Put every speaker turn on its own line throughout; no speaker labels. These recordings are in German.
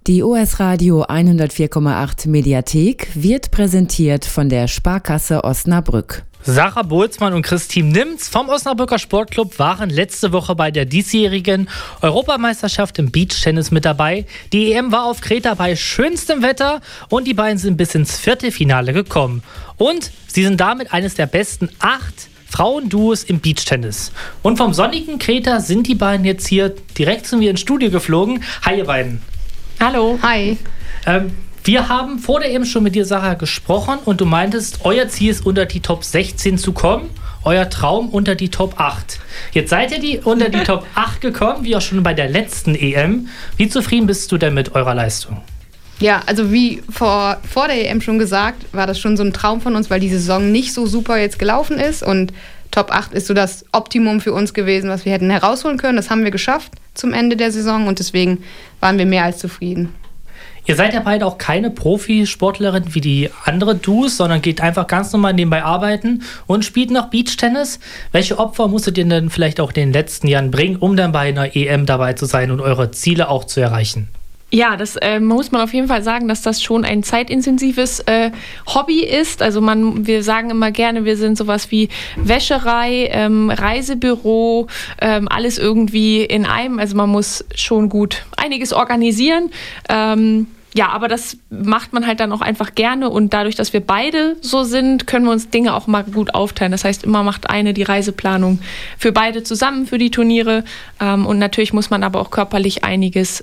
Die US Radio 104,8 Mediathek wird präsentiert von der Sparkasse Osnabrück.
Sarah Boltzmann und Christine Nimz vom Osnabrücker Sportclub waren letzte Woche bei der diesjährigen Europameisterschaft im Beachtennis mit dabei. Die EM war auf Kreta bei schönstem Wetter und die beiden sind bis ins Viertelfinale gekommen. Und sie sind damit eines der besten 8 Frauenduos im Beachtennis. Und vom sonnigen Kreta sind die beiden jetzt hier direkt zu mir ins Studio geflogen. Hi ihr beiden.
Hallo.
Hi.
Wir haben vor der EM schon mit dir, Sarah, gesprochen und du meintest, euer Ziel ist, unter die Top 16 zu kommen, euer Traum unter die Top 8. Jetzt seid ihr unter die Top 8 gekommen, wie auch schon bei der letzten EM. Wie zufrieden bist du denn mit eurer Leistung?
Ja, also wie vor der EM schon gesagt, war das schon so ein Traum von uns, weil die Saison nicht so super jetzt gelaufen ist und Top 8 ist so das Optimum für uns gewesen, was wir hätten herausholen können. Das haben wir geschafft zum Ende der Saison und deswegen waren wir mehr als zufrieden.
Ihr seid ja beide auch keine Profisportlerin wie die anderen Duos, sondern geht einfach ganz normal nebenbei arbeiten und spielt noch Beachtennis. Welche Opfer musstet ihr denn vielleicht auch in den letzten Jahren bringen, um dann bei einer EM dabei zu sein und eure Ziele auch zu erreichen?
Ja, das muss man auf jeden Fall sagen, dass das schon ein zeitintensives Hobby ist. Also wir sagen immer gerne, wir sind sowas wie Wäscherei, Reisebüro, alles irgendwie in einem. Also man muss schon gut einiges organisieren. Ja, aber das macht man halt dann auch einfach gerne und dadurch, dass wir beide so sind, können wir uns Dinge auch mal gut aufteilen. Das heißt, immer macht eine die Reiseplanung für beide zusammen für die Turniere und natürlich muss man aber auch körperlich einiges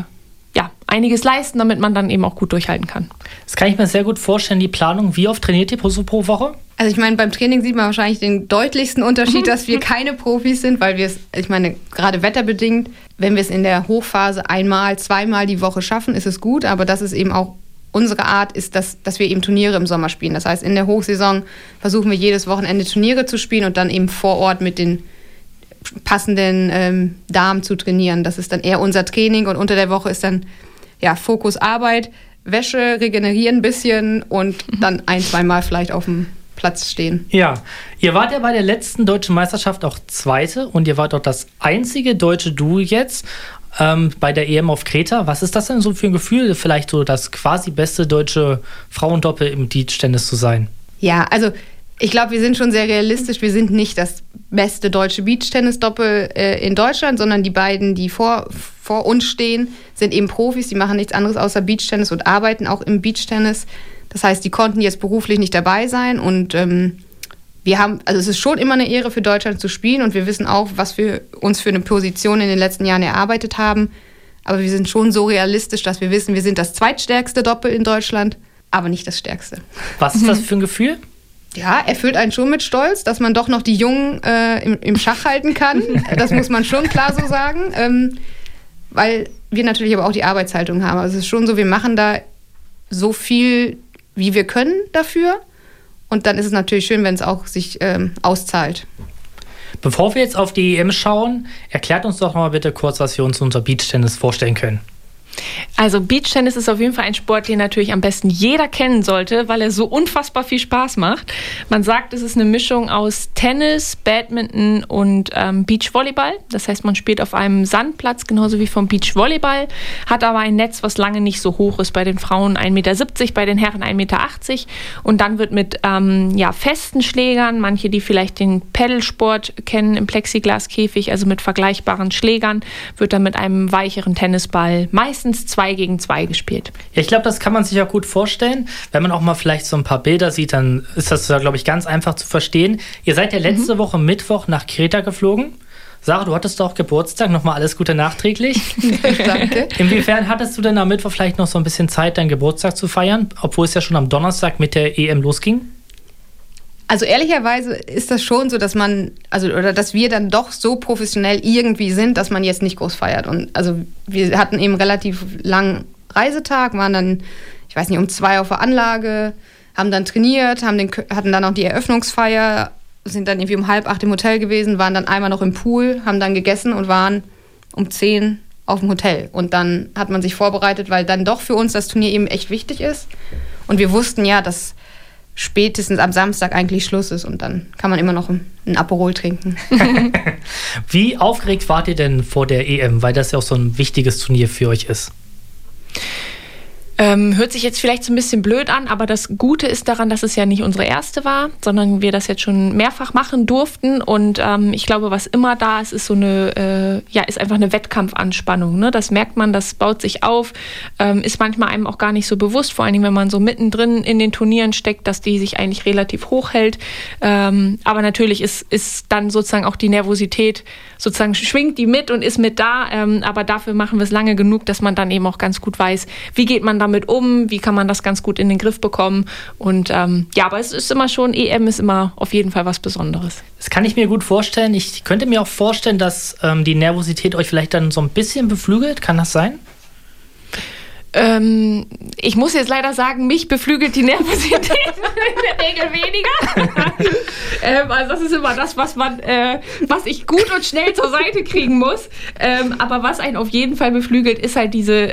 leisten, damit man dann eben auch gut durchhalten kann.
Das kann ich mir sehr gut vorstellen, die Planung. Wie oft trainiert ihr pro Woche?
Also ich meine, beim Training sieht man wahrscheinlich den deutlichsten Unterschied, dass wir keine Profis sind, weil wir es, ich meine, gerade wetterbedingt, wenn wir es in der Hochphase einmal, zweimal die Woche schaffen, ist es gut, aber das ist eben auch unsere Art, ist, dass wir eben Turniere im Sommer spielen. Das heißt, in der Hochsaison versuchen wir jedes Wochenende Turniere zu spielen und dann eben vor Ort mit den passenden Damen zu trainieren. Das ist dann eher unser Training und unter der Woche ist dann Fokus Arbeit, Wäsche, regenerieren ein bisschen und dann 1-2 Mal vielleicht auf dem Platz stehen.
Ja, ihr wart ja bei der letzten deutschen Meisterschaft auch Zweite und ihr wart auch das einzige deutsche Duo jetzt bei der EM auf Kreta. Was ist das denn so für ein Gefühl, vielleicht so das quasi beste deutsche Frauendoppel im Beachtennis zu sein?
Ja, also ich glaube, wir sind schon sehr realistisch. Wir sind nicht das beste deutsche Beachtennis-Doppel in Deutschland, sondern die beiden, die vor uns stehen, sind eben Profis. Die machen nichts anderes außer Beachtennis und arbeiten auch im Beachtennis. Das heißt, die konnten jetzt beruflich nicht dabei sein. Und es ist schon immer eine Ehre für Deutschland zu spielen. Und wir wissen auch, was wir uns für eine Position in den letzten Jahren erarbeitet haben. Aber wir sind schon so realistisch, dass wir wissen, wir sind das zweitstärkste Doppel in Deutschland, aber nicht das stärkste.
Was ist das für ein Gefühl?
Ja, erfüllt einen schon mit Stolz, dass man doch noch die Jungen im Schach halten kann. Das muss man schon klar so sagen, weil wir natürlich aber auch die Arbeitshaltung haben. Also es ist schon so, wir machen da so viel, wie wir können dafür. Und dann ist es natürlich schön, wenn es auch sich auszahlt.
Bevor wir jetzt auf die EM schauen, erklärt uns doch mal bitte kurz, was wir uns unter Beachtennis vorstellen können.
Also Beachtennis ist auf jeden Fall ein Sport, den natürlich am besten jeder kennen sollte, weil er so unfassbar viel Spaß macht. Man sagt, es ist eine Mischung aus Tennis, Badminton und Beachvolleyball. Das heißt, man spielt auf einem Sandplatz, genauso wie vom Beachvolleyball, hat aber ein Netz, was lange nicht so hoch ist. Bei den Frauen 1,70 Meter, bei den Herren 1,80 Meter. Und dann wird mit festen Schlägern, manche, die vielleicht den Paddlesport kennen, im Plexiglaskäfig, also mit vergleichbaren Schlägern, wird dann mit einem weicheren Tennisball meistens 2 gegen 2 gespielt.
Ja, ich glaube, das kann man sich auch gut vorstellen. Wenn man auch mal vielleicht so ein paar Bilder sieht, dann ist das, glaube ich, ganz einfach zu verstehen. Ihr seid ja letzte Woche Mittwoch nach Kreta geflogen. Sarah, du hattest doch Geburtstag. Nochmal alles Gute nachträglich.
Danke.
Inwiefern hattest du denn am Mittwoch vielleicht noch so ein bisschen Zeit, deinen Geburtstag zu feiern, obwohl es ja schon am Donnerstag mit der EM losging?
Also ehrlicherweise ist das schon so, dass dass wir dann doch so professionell irgendwie sind, dass man jetzt nicht groß feiert. Und also wir hatten eben relativ langen Reisetag, waren dann, ich weiß nicht, um 2 auf der Anlage, haben dann trainiert, hatten dann auch die Eröffnungsfeier, sind dann irgendwie um 7:30 im Hotel gewesen, waren dann einmal noch im Pool, haben dann gegessen und waren um 10 auf dem Hotel. Und dann hat man sich vorbereitet, weil dann doch für uns das Turnier eben echt wichtig ist. Und wir wussten ja, dass spätestens am Samstag eigentlich Schluss ist und dann kann man immer noch ein Aperol trinken.
Wie aufgeregt wart ihr denn vor der EM, weil das ja auch so ein wichtiges Turnier für euch ist?
Hört sich jetzt vielleicht so ein bisschen blöd an, aber das Gute ist daran, dass es ja nicht unsere erste war, sondern wir das jetzt schon mehrfach machen durften. Und ich glaube, was immer da ist, ist so eine, ist einfach eine Wettkampfanspannung. Ne? Das merkt man, das baut sich auf, ist manchmal einem auch gar nicht so bewusst, vor allen Dingen, wenn man so mittendrin in den Turnieren steckt, dass die sich eigentlich relativ hoch hält. Aber natürlich ist dann sozusagen auch die Nervosität, sozusagen schwingt die mit und ist mit da. Aber dafür machen wir es lange genug, dass man dann eben auch ganz gut weiß, wie geht man damit um, wie kann man das ganz gut in den Griff bekommen. Und aber es ist immer schon, EM ist immer auf jeden Fall was Besonderes.
Das kann ich mir gut vorstellen. Ich könnte mir auch vorstellen, dass die Nervosität euch vielleicht dann so ein bisschen beflügelt. Kann das sein?
Ich muss jetzt leider sagen, mich beflügelt die Nervosität in der Regel weniger. Also das ist immer das, was ich gut und schnell zur Seite kriegen muss. Aber was einen auf jeden Fall beflügelt, ist halt diese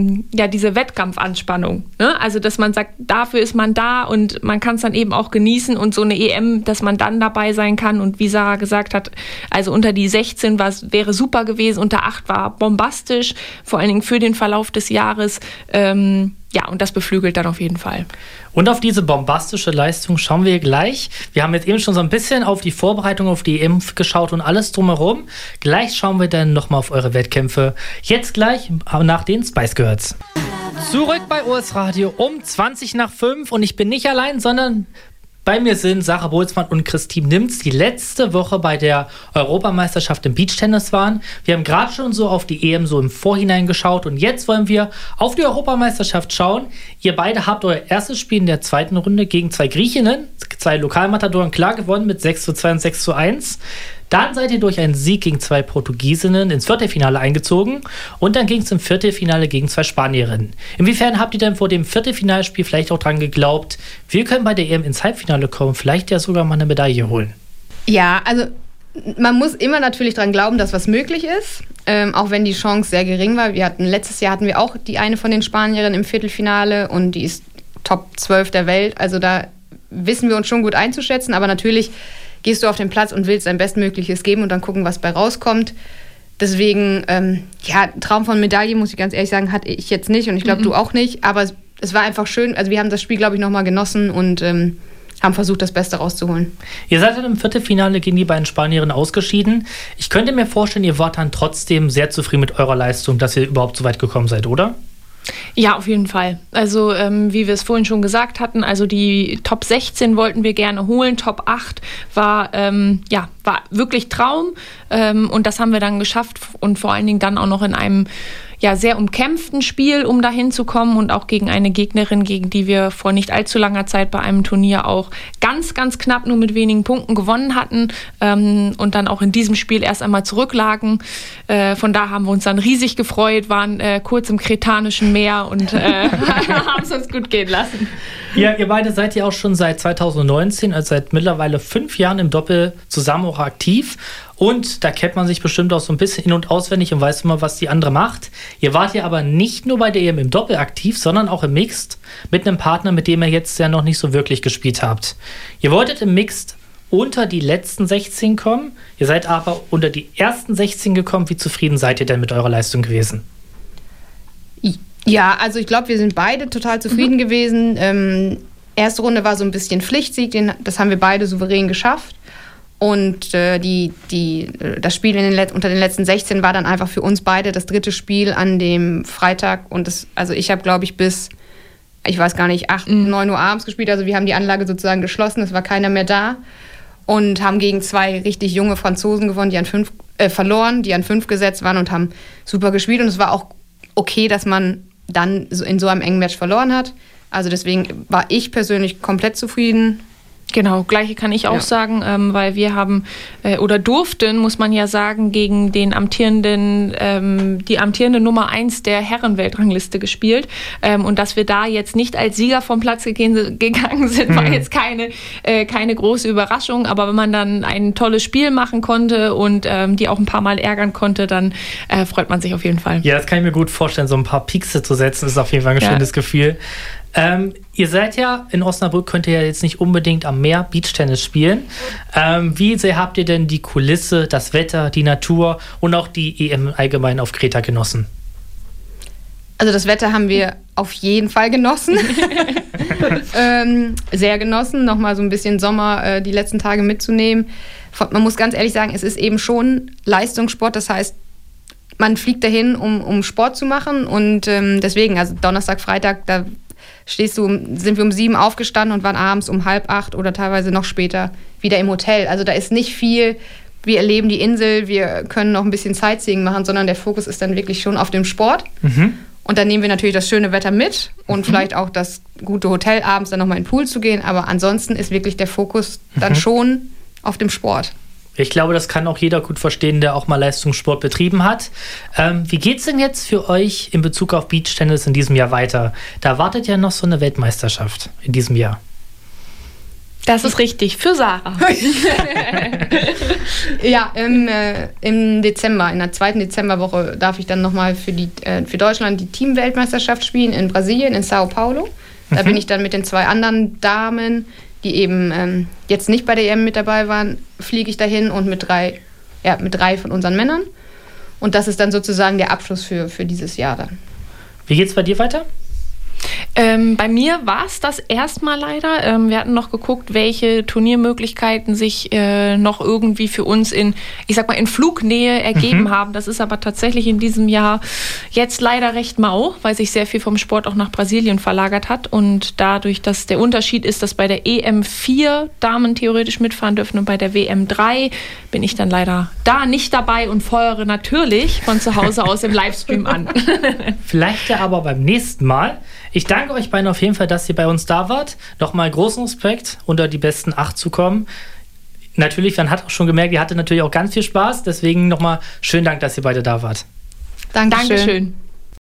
Wettkampfanspannung. Ne? Also dass man sagt, dafür ist man da und man kann es dann eben auch genießen und so eine EM, dass man dann dabei sein kann. Und wie Sarah gesagt hat, also unter die 16 wäre super gewesen, unter 8 war bombastisch, vor allen Dingen für den Verlauf des Jahres. Und das beflügelt dann auf jeden Fall.
Und auf diese bombastische Leistung schauen wir gleich. Wir haben jetzt eben schon so ein bisschen auf die Vorbereitung auf die EM geschaut und alles drumherum. Gleich schauen wir dann nochmal auf eure Wettkämpfe. Jetzt gleich nach den Spice Girls. Zurück bei OS Radio um 5:20 und ich bin nicht allein, sondern bei mir sind Sarah Boltzmann und Christine Nimz, die letzte Woche bei der Europameisterschaft im Beachtennis waren. Wir haben gerade schon so auf die EM so im Vorhinein geschaut und jetzt wollen wir auf die Europameisterschaft schauen. Ihr beide habt euer erstes Spiel in der zweiten Runde gegen 2 Griechinnen, 2 Lokalmatadoren, klar gewonnen mit 6:2 und 6:1. Dann seid ihr durch einen Sieg gegen 2 Portugiesinnen ins Viertelfinale eingezogen und dann ging es im Viertelfinale gegen 2 Spanierinnen. Inwiefern habt ihr denn vor dem Viertelfinalspiel vielleicht auch dran geglaubt, wir können bei der EM ins Halbfinale kommen, vielleicht ja sogar mal eine Medaille holen?
Ja, also man muss immer natürlich dran glauben, dass was möglich ist, auch wenn die Chance sehr gering war. Letztes Jahr hatten wir auch die eine von den Spanierinnen im Viertelfinale und die ist Top 12 der Welt, also da wissen wir uns schon gut einzuschätzen, aber natürlich gehst du auf den Platz und willst dein Bestmögliches geben und dann gucken, was bei rauskommt. Deswegen, Traum von Medaille, muss ich ganz ehrlich sagen, hatte ich jetzt nicht und ich glaube, du auch nicht. Aber es war einfach schön. Also wir haben das Spiel, glaube ich, nochmal genossen und haben versucht, das Beste rauszuholen.
Ihr seid dann im Viertelfinale gegen die beiden Spanierinnen ausgeschieden. Ich könnte mir vorstellen, ihr wart dann trotzdem sehr zufrieden mit eurer Leistung, dass ihr überhaupt so weit gekommen seid, oder?
Ja, auf jeden Fall. Also wie wir es vorhin schon gesagt hatten, also die Top 16 wollten wir gerne holen. Top 8 war wirklich Traum und das haben wir dann geschafft und vor allen Dingen dann auch noch in einem sehr umkämpften Spiel, um dahin zu kommen und auch gegen eine Gegnerin, gegen die wir vor nicht allzu langer Zeit bei einem Turnier auch ganz, ganz knapp nur mit wenigen Punkten gewonnen hatten und dann auch in diesem Spiel erst einmal zurücklagen. Von da haben wir uns dann riesig gefreut, waren kurz im Kretanischen Meer und haben es uns gut gehen lassen.
Ja, ihr beide seid ja auch schon seit 2019, also seit mittlerweile 5 Jahren im Doppel zusammen auch aktiv. Und da kennt man sich bestimmt auch so ein bisschen in- und auswendig und weiß immer, was die andere macht. Ihr wart ja aber nicht nur bei der EM im Doppel aktiv, sondern auch im Mixed mit einem Partner, mit dem ihr jetzt ja noch nicht so wirklich gespielt habt. Ihr wolltet im Mixed unter die letzten 16 kommen, ihr seid aber unter die ersten 16 gekommen. Wie zufrieden seid ihr denn mit eurer Leistung gewesen?
Ja, also ich glaube, wir sind beide total zufrieden gewesen. Erste Runde war so ein bisschen Pflichtsieg, das haben wir beide souverän geschafft. Und das Spiel unter den letzten 16 war dann einfach für uns beide das 3. Spiel an dem Freitag. Und ich habe, glaube ich, bis, 8, 9 Uhr abends gespielt. Also wir haben die Anlage sozusagen geschlossen, es war keiner mehr da. Und haben gegen 2 richtig junge Franzosen gewonnen, die an 5 verloren, die an 5 gesetzt waren und haben super gespielt. Und es war auch okay, dass man dann in so einem engen Match verloren hat. Also deswegen war ich persönlich komplett zufrieden.
Genau, gleiche kann ich auch sagen, weil wir haben durften, muss man ja sagen, gegen den die amtierende Nummer 1 der Herrenweltrangliste gespielt. Und dass wir da jetzt nicht als Sieger vom Platz gegangen sind, war jetzt keine große Überraschung. Aber wenn man dann ein tolles Spiel machen konnte und die auch ein paar Mal ärgern konnte, dann freut man sich auf jeden Fall.
Ja, das kann ich mir gut vorstellen, so ein paar Pikse zu setzen, ist auf jeden Fall ein schönes Gefühl. Ihr seid ja in Osnabrück, könnt ihr ja jetzt nicht unbedingt am Meer Beachtennis spielen. Wie sehr habt ihr denn die Kulisse, das Wetter, die Natur und auch die EM allgemein auf Kreta genossen?
Also das Wetter haben wir auf jeden Fall genossen. Sehr genossen, nochmal so ein bisschen Sommer die letzten Tage mitzunehmen. Man muss ganz ehrlich sagen, es ist eben schon Leistungssport. Das heißt, man fliegt dahin, um Sport zu machen. Und deswegen, also Donnerstag, Freitag, da sind wir um 7 aufgestanden und waren abends um 7:30 oder teilweise noch später wieder im Hotel. Also da ist nicht viel, wir erleben die Insel, wir können noch ein bisschen Sightseeing machen, sondern der Fokus ist dann wirklich schon auf dem Sport. Mhm. Und dann nehmen wir natürlich das schöne Wetter mit und vielleicht auch das gute Hotel, abends dann nochmal in den Pool zu gehen. Aber ansonsten ist wirklich der Fokus dann schon auf dem Sport.
Ich glaube, das kann auch jeder gut verstehen, der auch mal Leistungssport betrieben hat. Wie geht es denn jetzt für euch in Bezug auf Beachtennis in diesem Jahr weiter? Da wartet ja noch so eine Weltmeisterschaft in diesem Jahr.
Das ist richtig, für Sarah.
Ja, im Dezember, in der 2. Dezemberwoche darf ich dann nochmal für Deutschland die Team-Weltmeisterschaft spielen in Brasilien, in Sao Paulo. Da bin ich dann mit den 2 anderen Damen, die eben jetzt nicht bei der EM mit dabei waren, fliege ich dahin und mit drei von unseren Männern. Und das ist dann sozusagen der Abschluss für dieses Jahr dann.
Wie geht's bei dir weiter?
Bei mir war es das erstmal leider. Wir hatten noch geguckt, welche Turniermöglichkeiten sich noch irgendwie für uns in Flugnähe ergeben haben. Das ist aber tatsächlich in diesem Jahr jetzt leider recht mau, weil sich sehr viel vom Sport auch nach Brasilien verlagert hat. Und dadurch, dass der Unterschied ist, dass bei der EM 4 Damen theoretisch mitfahren dürfen und bei der WM 3 bin ich dann leider da nicht dabei und feuere natürlich von zu Hause aus im Livestream an.
Vielleicht ja aber beim nächsten Mal. Ich danke euch beiden auf jeden Fall, dass ihr bei uns da wart. Nochmal großen Respekt, unter die besten 8 zu kommen. Natürlich, man hat auch schon gemerkt, ihr hattet natürlich auch ganz viel Spaß. Deswegen nochmal schönen Dank, dass ihr beide da wart.
Dankeschön.
Dankeschön.